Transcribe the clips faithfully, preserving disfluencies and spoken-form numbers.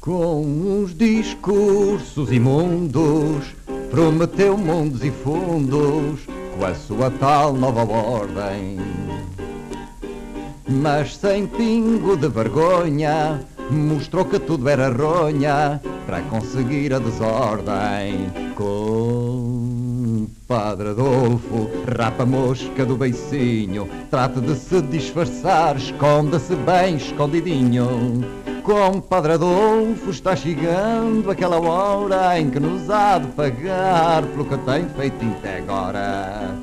Com uns discursos imundos, prometeu mundos e fundos com a sua tal nova ordem. Mas sem pingo de vergonha, mostrou que tudo era ronha para conseguir a desordem. Com Padre Adolfo, rapa a mosca do beicinho, trata de se disfarçar, esconda-se bem escondidinho. Com Padre Adolfo está chegando aquela hora em que nos há de pagar pelo que tem feito até agora.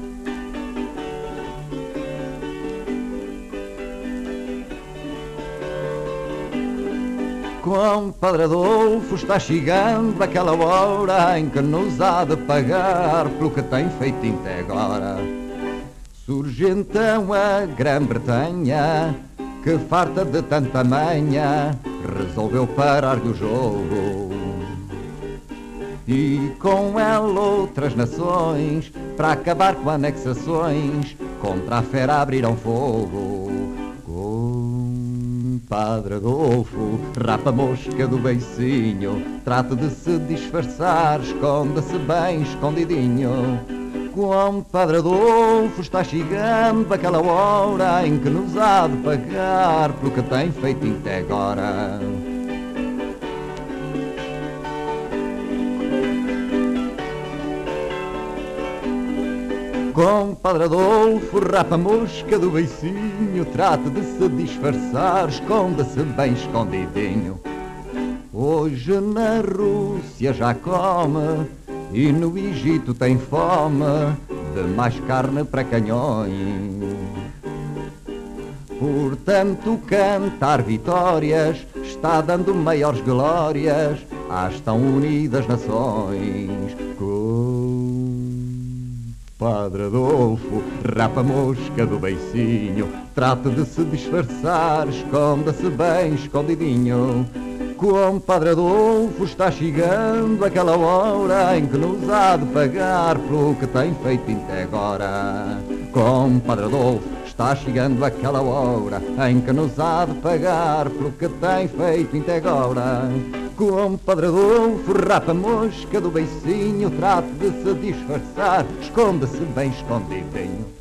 Com Padre Adolfo está chegando aquela hora em que nos há de pagar pelo que tem feito até agora. Surge então a Grã-Bretanha, que farta de tanta manha, resolveu parar-lhe o jogo. E com ela outras nações, para acabar com anexações, contra a fera abriram fogo. Com Padre Adolfo, rapa a mosca do beicinho, trata de se disfarçar, esconda-se bem escondidinho. Com Padre Adolfo está chegando aquela hora em que nos há de pagar pelo que tem feito até agora. Com Padre Adolfo, rapa a mosca do beicinho, trata de se disfarçar, esconda-se bem escondidinho. Hoje na Rússia já come e no Egito tem fome de mais carne para canhões. Portanto, cantar vitórias está dando maiores glórias às tão unidas nações. Com Padre Adolfo, rapa a mosca do beicinho, trata de se disfarçar, esconda-se bem escondidinho. Com Padre Adolfo está chegando aquela hora em que nos há de pagar pelo que tem feito até agora. Com Padre Adolfo está chegando aquela hora em que nos há de pagar pelo que tem feito até agora. Com Padre Adolfo, rapa a mosca do beicinho, trata de se disfarçar, esconda-se bem escondidinho.